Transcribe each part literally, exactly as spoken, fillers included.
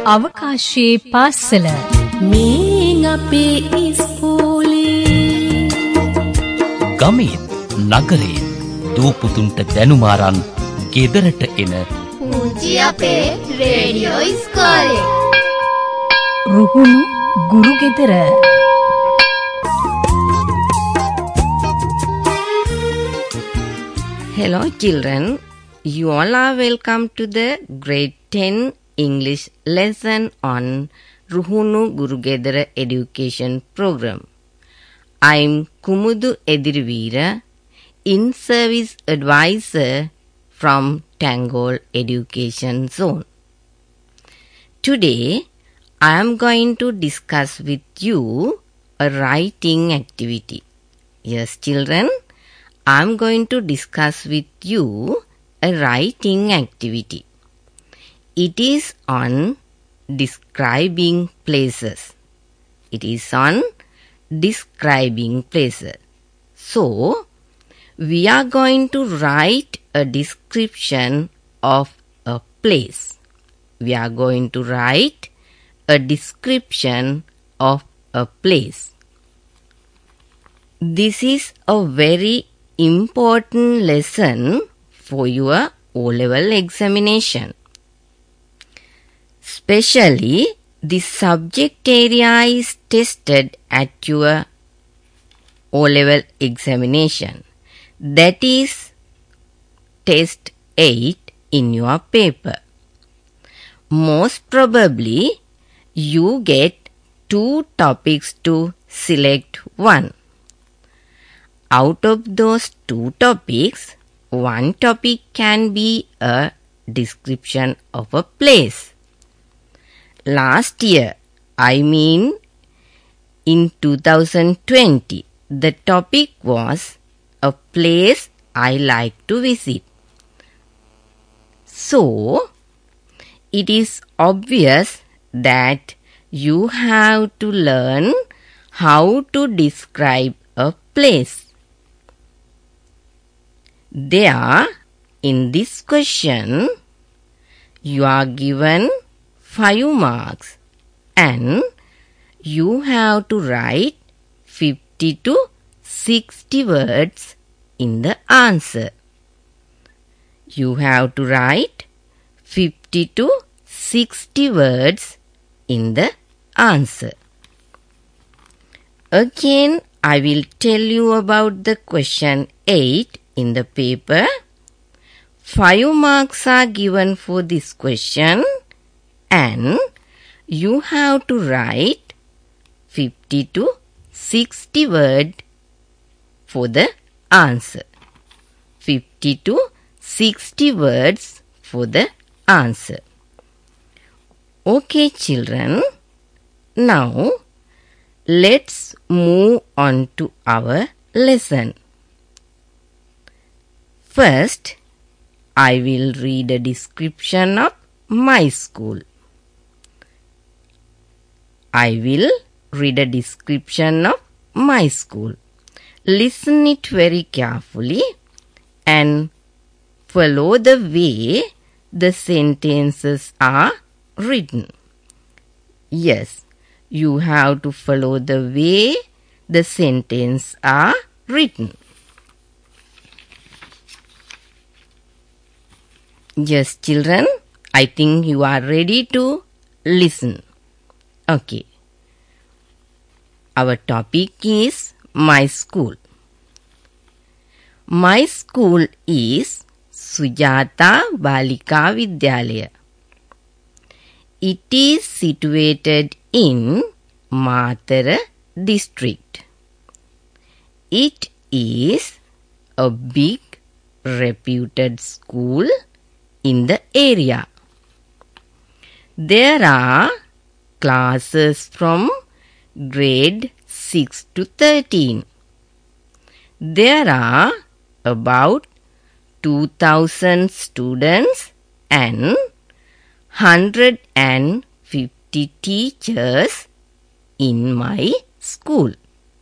අවකාශයේ පාසල මේ අපේ ඉස්කෝලේ ගමේ නගරේ දූපුතුන්ට දැනුම අරන් ගෙදරට එන පුංචි අපේ රේඩියෝ ඉස්කෝලේ රුහුණු ගුරු ගෙදර. Hello children, you all are welcome to the grade ten English lesson on Ruhunu Guru Gedara education program. I'm Kumudu Edirivira, in-service advisor from Tangol Education Zone. Today, I am going to discuss with you a writing activity. Yes, children, I am going to discuss with you a writing activity. It is on describing places. It is on describing places. So, we are going to write a description of a place. We are going to write a description of a place. This is a very important lesson for your O-level examination. Especially, this subject area is tested at your O-level examination. That is test eight in your paper. Most probably, you get two topics to select one. Out of those two topics, one topic can be a description of a place. Last year, I mean in two thousand twenty, the topic was a place I like to visit. So, it is obvious that you have to learn how to describe a place. There, in this question, you are given five marks and you have to write fifty to sixty words in the answer. You have to write fifty to sixty words in the answer. Again, I will tell you about the question eight in the paper. Five marks are given for this question and you have to write fifty to sixty words for the answer. fifty to sixty words for the answer. Okay, children. Now, let's move on to our lesson. First, I will read a description of my school. I will read a description of my school. Listen it very carefully and follow the way the sentences are written. Yes, you have to follow the way the sentences are written. Yes, children, I think you are ready to listen. Okay. Our topic is my school. My school is Sujata Balika Vidyalaya. It is situated in Matara district. It is a big reputed school in the area. There are classes from grade six to thirteen. There are about two thousand students and one hundred fifty teachers in my school.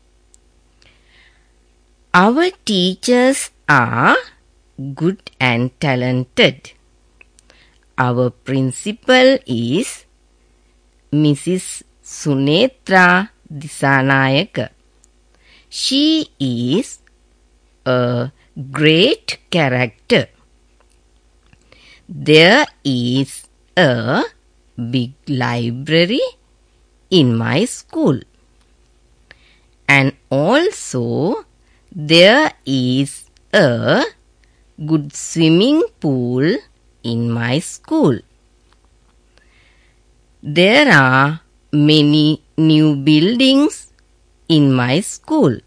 Our teachers are good and talented. Our principal is Missus Sunetra Disanayaka. She is a great character. There is a big library in my school. And also there is a good swimming pool in my school. There are many new buildings in my school.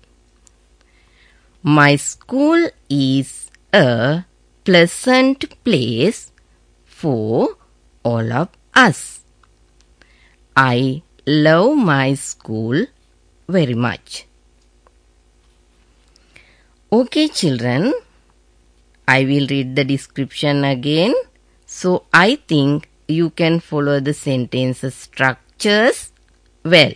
My school is a pleasant place for all of us. I love my school very much. Okay, children, I will read the description again. So I think you can follow the sentence structures well.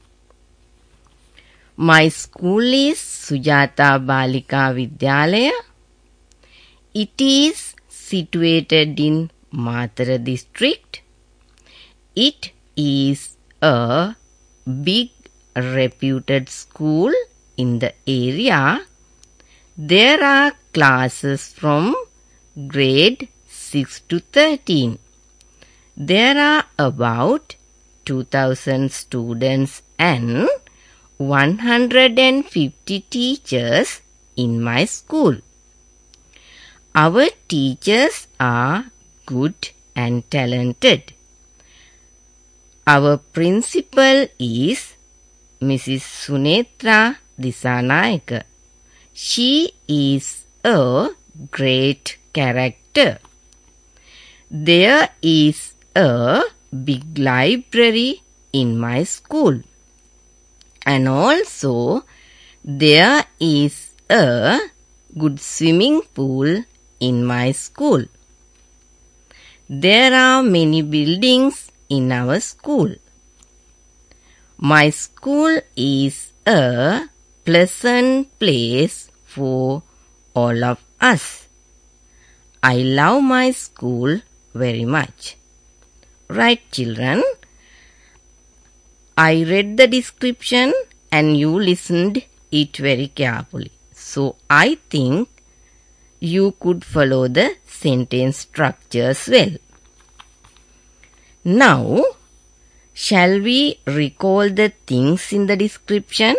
My school is Sujata Balika Vidyalaya. It is situated in Matara district. It is a big reputed school in the area. There are classes from grade six to thirteen. There are about two thousand students and one hundred fifty teachers in my school. Our teachers are good and talented. Our principal is Missus Sunetra Disanayaka. She is a great character. There is a big library in my school. And also there is a good swimming pool in my school. There are many buildings in our school. My school is a pleasant place for all of us. I love my school very much. Right, children? I read the description and you listened it very carefully. So I think you could follow the sentence structures well. Now, shall we recall the things in the description?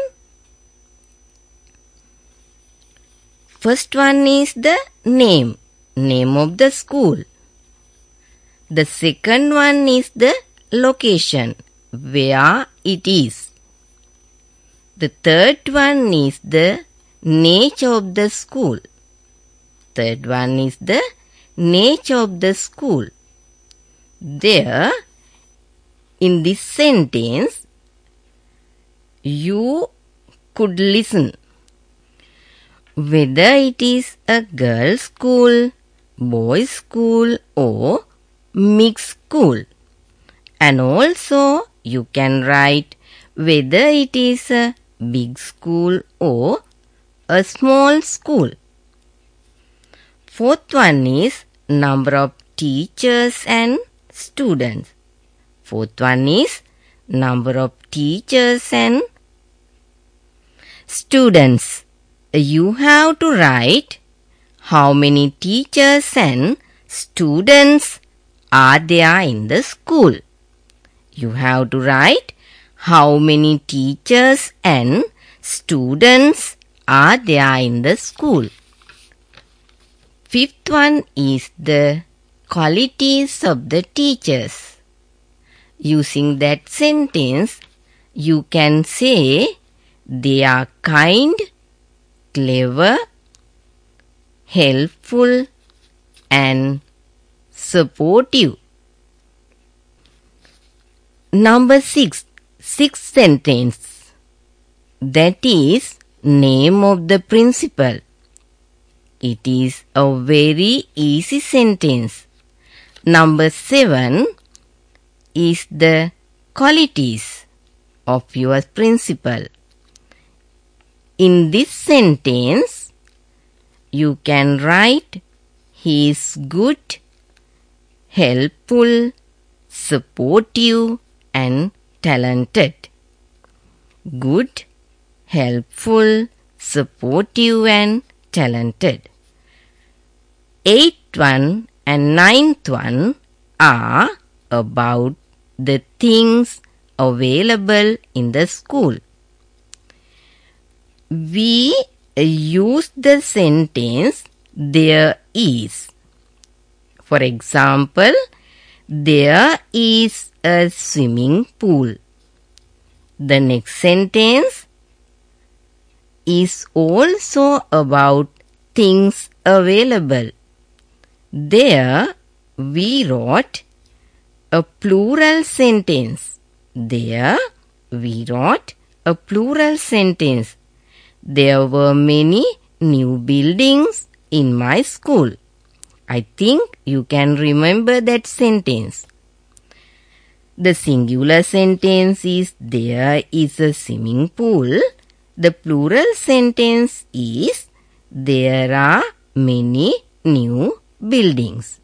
First one is the name, name of the school. The second one is the location, where it is. The third one is the nature of the school. Third one is the nature of the school. There, in this sentence, you could listen. Whether it is a girls' school, boys' school or mixed school. And also you can write whether it is a big school or a small school. Fourth one is number of teachers and students. Fourth one is number of teachers and students. You have to write how many teachers and students are there in the school. You have to write how many teachers and students are there in the school. Fifth one is the qualities of the teachers. Using that sentence, you can say they are kind, clever, helpful, and supportive. Number six, sixth sentence. That is name of the principal. It is a very easy sentence. Number seven is the qualities of your principal. In this sentence, you can write he is good, helpful, supportive, and talented. Good, helpful, supportive and talented. Eighth one and ninth one are about the things available in the school. We use the sentence there is. For example, there is a swimming pool. The next sentence is also about things available. There we wrote a plural sentence. There we wrote a plural sentence. There were many new buildings in my school. I think you can remember that sentence. The singular sentence is there is a swimming pool. The plural sentence is there are many new buildings.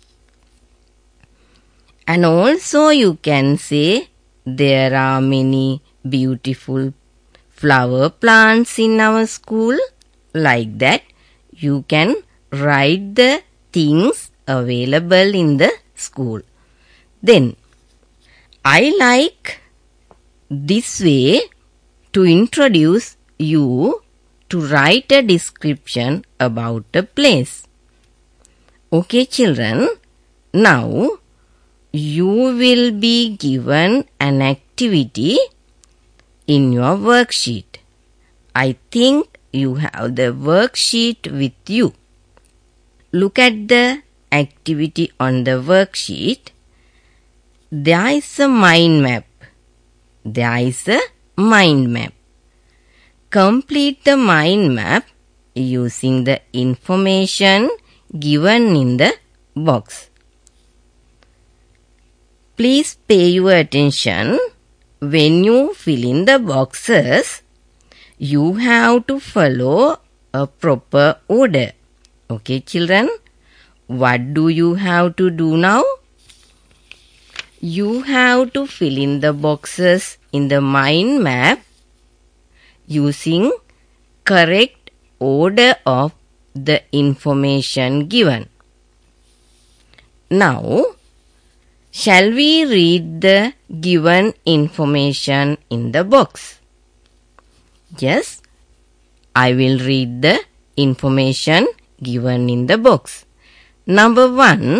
And also you can say there are many beautiful flower plants in our school. Like that, you can write the things available in the school. Then, I like this way to introduce you to write a description about a place. Okay, children, now you will be given an activity in your worksheet. I think you have the worksheet with you. Look at the activity on the worksheet. There is a mind map. There is a mind map. Complete the mind map using the information given in the box. Please pay your attention. When you fill in the boxes, you have to follow a proper order. Okay, children? What do you have to do now? You have to fill in the boxes in the mind map using correct order of the information given. Now, shall we read the given information in the box? Yes, I will read the information given in the box. Number one,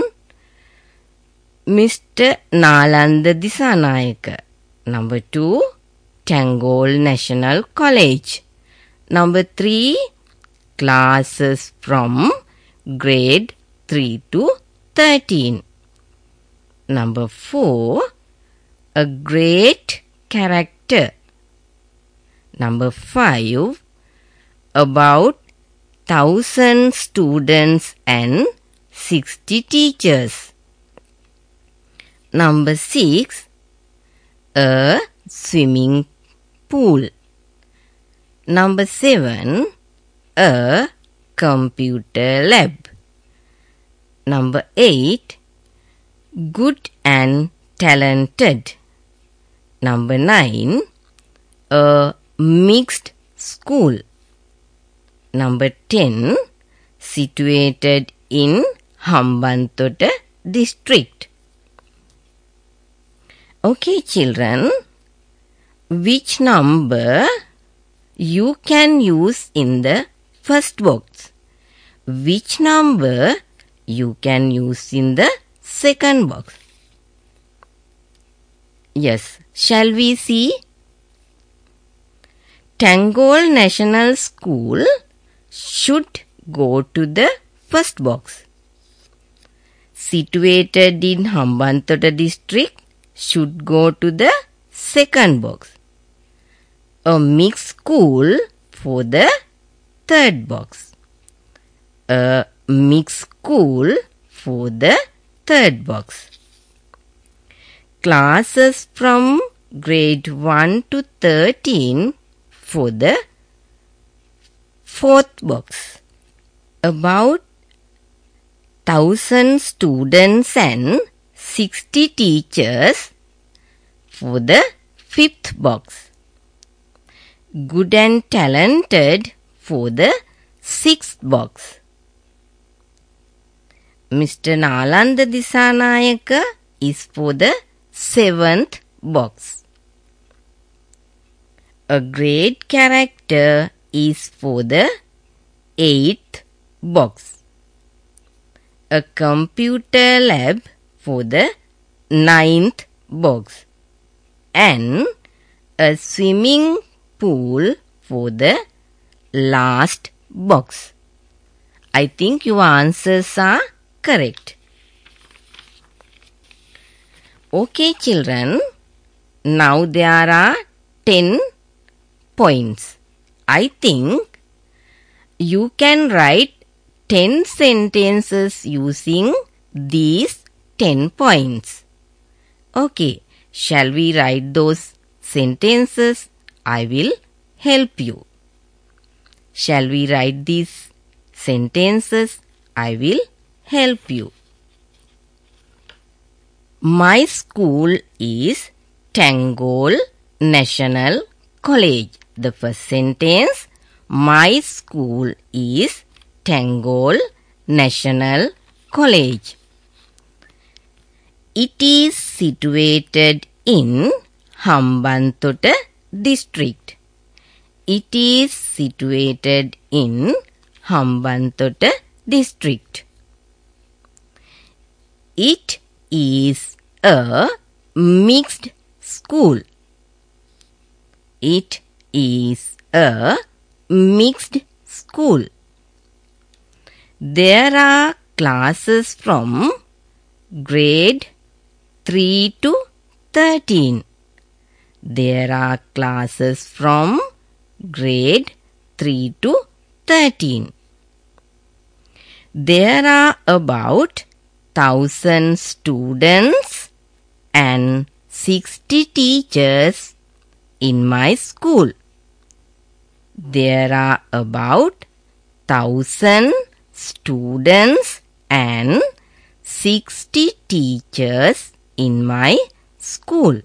Mister Nalanda Disanayaka. Number two, Tangol National College. Number three, classes from grade three to thirteen. Number four, a great character. Number five, about thousand students and sixty teachers. Number six, a swimming pool. Number seven, a computer lab. Number eight, good and talented. Number nine, a mixed school. Number ten, situated in Hambantota district. Okay, children, which number you can use in the first box? Which number you can use in the second box? Yes, shall we see? Tangol National School should go to the first box. Situated in Hambantota district should go to the second box. A mixed school for the third box. A mixed school for the third box. Classes from grade one to thirteen for the fourth box. About thousand students and sixty teachers for the fifth box. Good and talented for the sixth box. Mister Nalanda Disanayaka is for the seventh box. A great character is for the eighth box. A computer lab for the ninth box. And a swimming pool for the last box. I think your answers are correct. Okay, children. Now there are ten points. I think you can write ten sentences using these ten points. Okay, shall we write those sentences? I will help you. Shall we write these sentences? I will help you. My school is Tangol National College. The first sentence, my school is Tangol National College. It is situated in Hambantota district. It is situated in Hambantota district. It is a mixed school. It is a mixed school. There are classes from grade three to thirteen. There are classes from grade three to thirteen. There are about thousand students and sixty teachers in my school. There are about thousand students and sixty teachers in my school.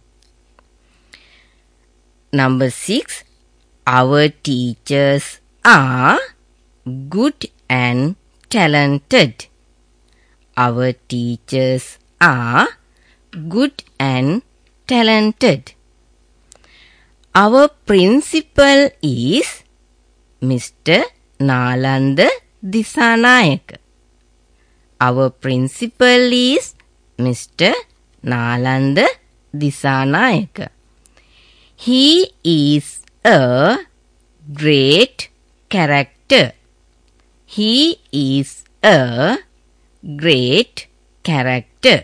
Number six. Our teachers are good and talented. Our teachers are good and talented. Our principal is Mister Nalanda Disanayaka. Our principal is Mister Nalanda Disanayaka. He is a great character. He is a great character.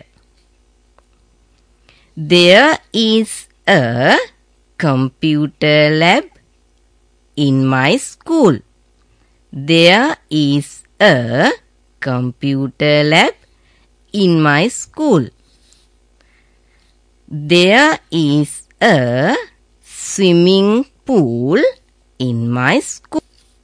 There is a computer lab in my school. There is a computer lab in my school. There is a swimming pool in my school.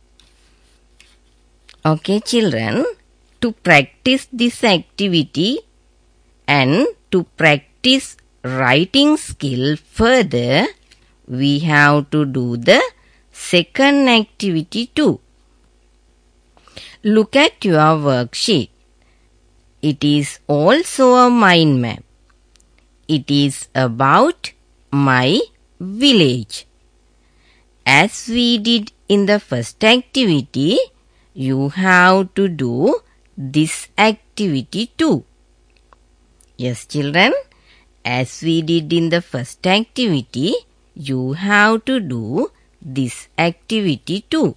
Okay, children, to practice this activity and to practice writing skill further, we have to do the second activity too. Look at your worksheet. It is also a mind map. It is about my village. As we did in the first activity, you have to do this activity too. Yes, children, as we did in the first activity, you have to do this activity too.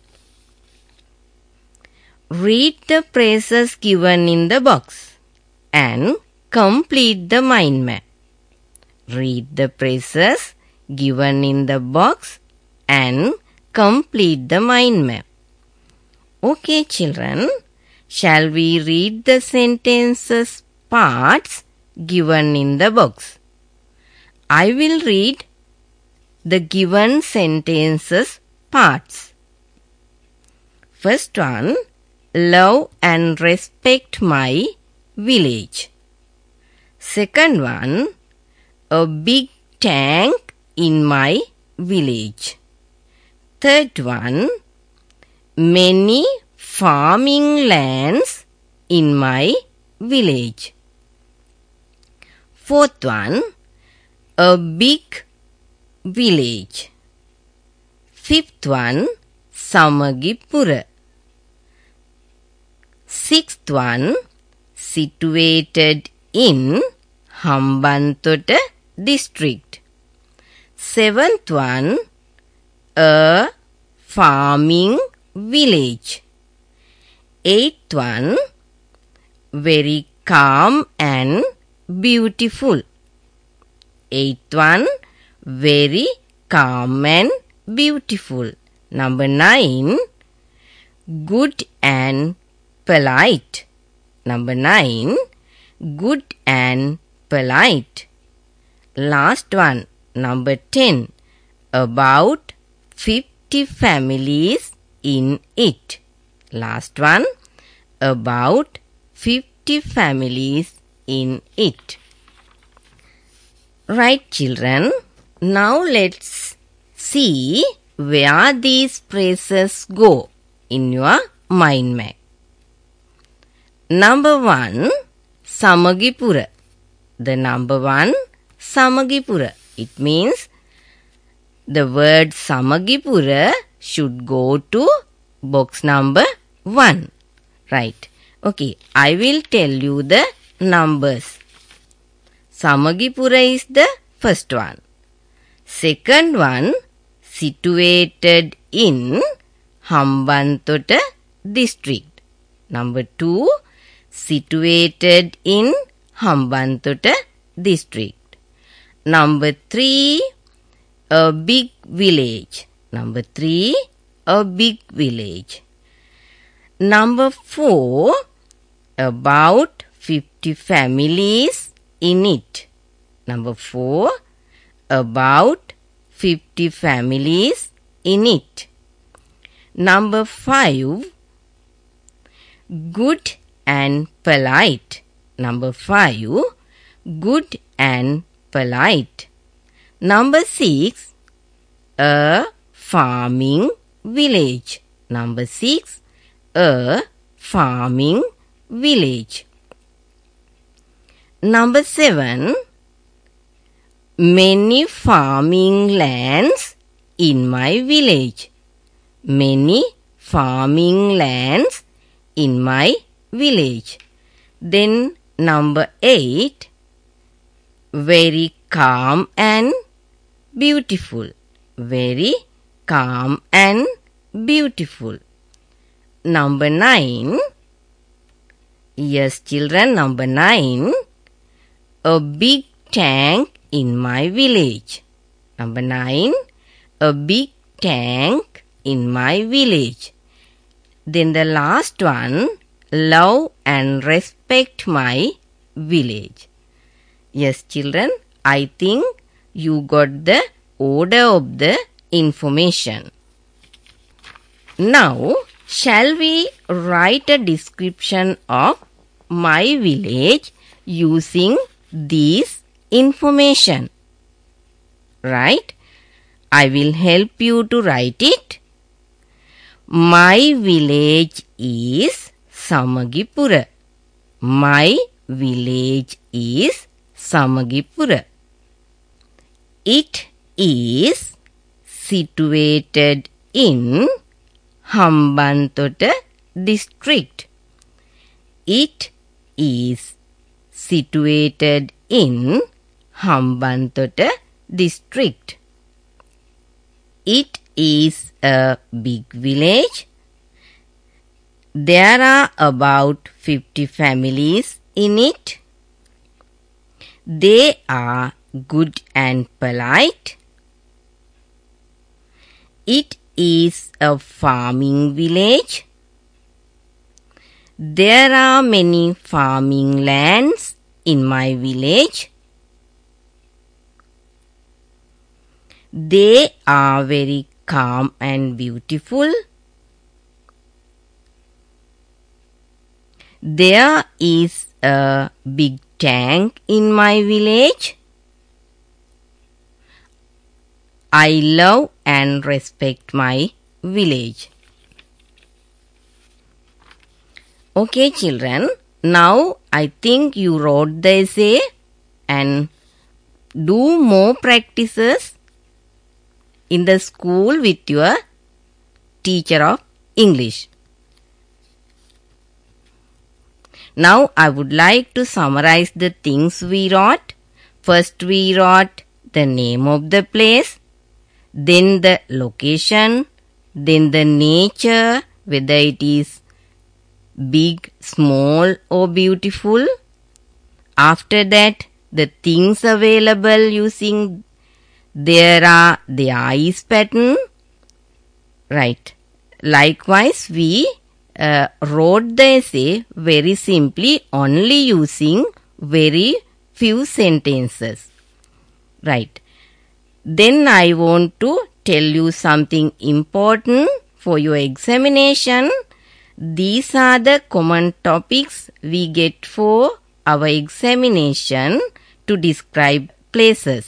Read the phrases given in the box and complete the mind map. Read the phrases given in the box and complete the mind map. Okay, children, shall we read the sentences parts given in the box? I will read the given sentences parts. First one, love and respect my village. Second one, a big tank in my village. Third one, many farming lands in my village. Fourth one, a big village. Fifth one, Samagipura. Sixth one, situated in Hambantota district. Seventh one, a farming village. Eighth one, very calm and beautiful. Eighth one, very calm and beautiful. Number nine, good and polite. Number nine, good and polite. Last one, number ten, about fifty families in it. Last one, about fifty families in it. Right, children, now let's see where these phrases go in your mind map. Number one, Samagipura. The number one, Samagipura. It means the word Samagipura should go to box number one. Right. Okay, I will tell you the numbers. Samagipura is the first one. Second one, situated in Hambantota district. Number two, situated in Hambantota district. Number three, a big village. Number three, a big village. Number four, about fifty families in it. Number four, about fifty families in it. Number five, good and polite. Number five, good and polite. Number six, a farming village. Number six, a farming village. Number seven, many farming lands in my village. Many farming lands in my village. Then number eight, very calm and beautiful. Very calm and beautiful. Number nine, yes children, number nine, a big tank in my village. Number nine, a big tank in my village. Then the last one, love and respect my village. Yes children, I think you got the order of the information. Now, shall we write a description of my village using this information? Right? I will help you to write it. My village is Samagipura. My village is Samagipura. It is situated in Hambantota district. It is situated in Hambantota district. It is a big village. There are about fifty families in it. They are good and polite. It is a farming village. There are many farming lands in my village. They are very calm and beautiful. There is a big tank in my village. I love and respect my village. Okay, children. Now I think you wrote the essay and do more practices in the school with your teacher of English. Now I would like to summarize the things we wrote. First we wrote the name of the place, then the location, then the nature, whether it is big, small or beautiful. After that, the things available using there are the eyes pattern. Right. Likewise, we uh, wrote the essay very simply, only using very few sentences. Right. Then I want to tell you something important for your examination. These are the common topics we get for our examination to describe places.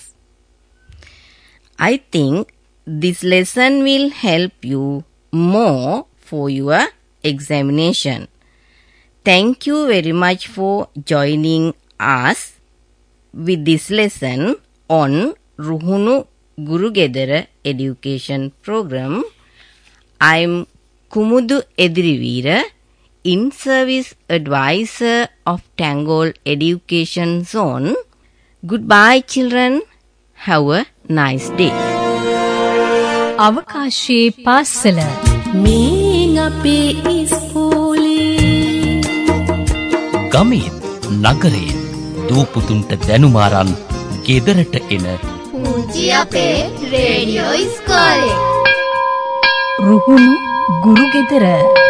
I think this lesson will help you more for your examination. Thank you very much for joining us with this lesson on Ruhunu Gurugedara Education Program. I'm Kumudu Edrivira, in-service advisor of Tangol Education Zone. Goodbye, children. Have a nice day. අවකාශයේ පාසල මේ අපේ ඉස්කෝලේ ගමේ නගරේ දූපුතුන්ට දැනුමාරන් ගෙදරට එන පුංචි අපේ රේඩියෝ ඉස්කෝලේ රුහුණු ගුරුගෙදර